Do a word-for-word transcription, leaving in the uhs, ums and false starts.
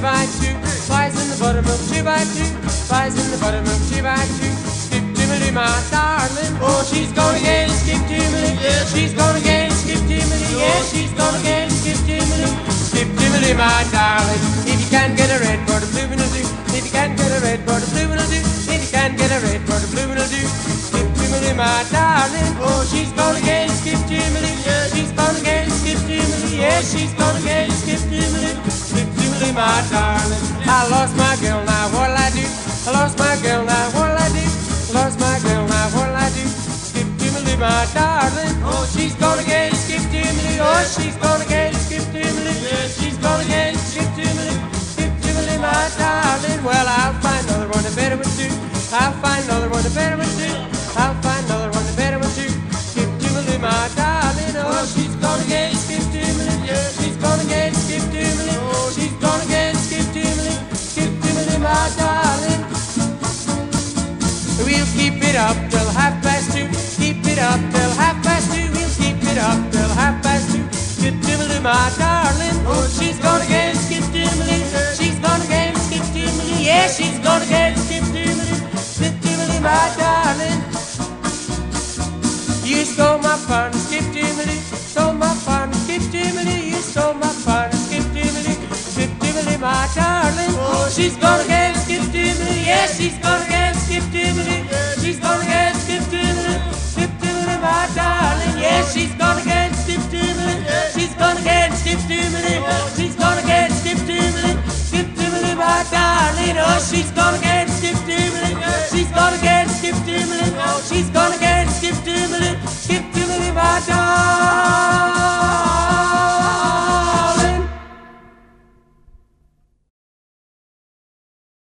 by two, flies in the buttermilk two by two, flies in the buttermilk two by two. Skip Timothy, my darling, oh she's gonna get it, skip Timothy, yeah, she's gonna get it, skip Timothy, yeah, she's gonna get it, skip Timothy, skip Timothy, my darling. If you can't get a red for the blue, it'll do. If you can't get a red for the blue, it'll do. If you can't get a red for the blue, it'll do. Skip Timothy, my darling, oh she's gonna get it, skip Timothy, yeah, she's gonna get it, skip Timothy, yeah, she's gonna get it, skip Timothy, skip Timothy, my darling. I lost my girl, now what'll I do? I lost my girl, now what'll I do? I lost my girl, now what'll I do? Skip Timothy, my darling, oh she's gonna get it, skip Timothy, oh she's gonna get it, skip Timothy, yeah, she's gonna get it, skip Timothy, skip Timothy, my darling. Well, I'll find another one, a better one too. I'll find another one, a better one too. I'll find another one, a better one too. Skip Timothy, my darling, oh she's gonna get it, skip Timothy, yeah, she's gonna get it, skip Timothy, oh she's gonna get it, skip Timothy, skip Timothy, my darling. We'll keep it up till half past two. Keep it up till half past two. We'll keep it up till half past two. Skip Timothy, my darling, oh she's gonna get it, skip Timothy, she's gonna get it, skip Timothy, yeah, she's gonna get it, skip Timothy, skip Timothy, my darling. You stole my fun, skip Timothy, stole my fun, skip Timothy, you stole my fun, skip Timothy, skip Timothy, my darling. Oh, she's gonna get it, skip Timothy, yeah, she's gonna get it, skip Timothy, she's gonna get it, skip Timothy, skip Timothy, my darling, yeah, she's gonna get it, skip Timothy, she's gonna get it, skip Timothy, she's gonna get it, skip Timothy, skip Timothy, my darling, oh, she's gonna get it.